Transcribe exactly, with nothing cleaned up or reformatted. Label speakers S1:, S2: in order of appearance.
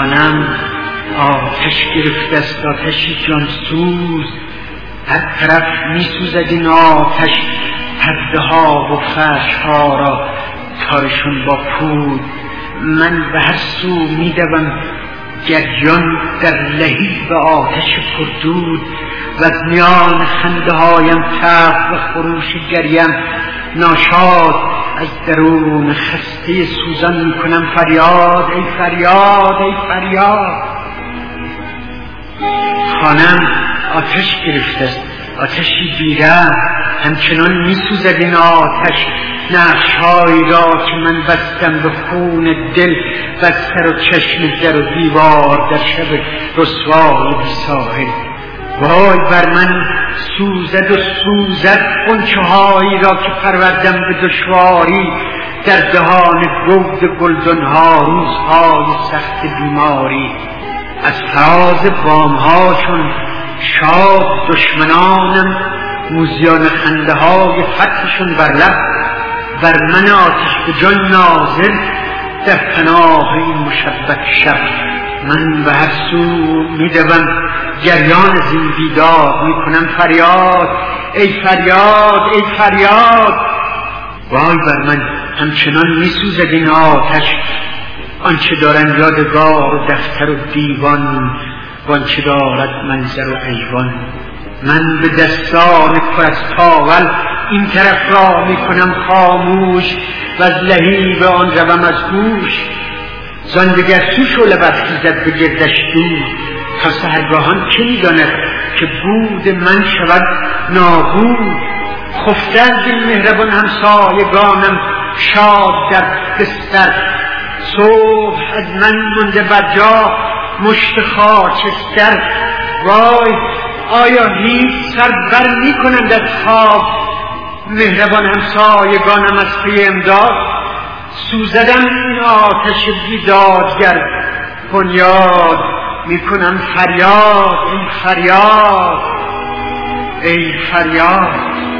S1: خانم آتش گرفته است، آتشی جانسوز، هر طرف می سوزد این آتش، پرده ها و فرش ها را تارشون با پود. من به هر سو می دوم گریان در لهیب آتش پردود، و از میان خنده هایم تف و خروش گریم ناشاد از درون خسته سوزان می کنم فریاد، ای فریاد، ای فریاد. خانم آتش گرفته است، آتشی بی‌رحم، همچنان می سوزد این آتش نقش‌هایی را که من بستم به خون دل، بر سر و چشم در و دیوار در شب رسوای بی ساحل. وای بر من سوزد و سوزد غنچه‌هایی را که پروردم به دشواری در دهان گود گلدان‌ها روزهای سخت بیماری. از فراز بام‌ها چون شاد دشمنانم موزیان خنده های فتحشون بر لب، بر من آتش به جان نازل در پناه این مشبک شب. من به هر سو می دوم گریان از این بیداد، می کنم فریاد، ای فریاد، ای فریاد. وای بر من همچنان می سوزد این آتش، آنچه دارن یادگار و دفتر و دیوان، وانچه دارد منظر و ایوان. من به دستان پر از تاول این طرف را می کنم خاموش، و از لهیب آن روم از گوش. زان دگر سو شعله برخیزد به گردش دور، تا سحرگاهان که می داند که بود من شود نابود. خفته از این مهربان همسایگانم شاد در بستر، صبح از من مونده بر جا مشت خاکستر. وای آیا هیچ سر بر می کنند از خواب مهربان همسایگانم از پی امداد؟ سوزدم این آتش بیدادگر، بنیاد می کنم فریاد، ای فریاد، ای فریاد.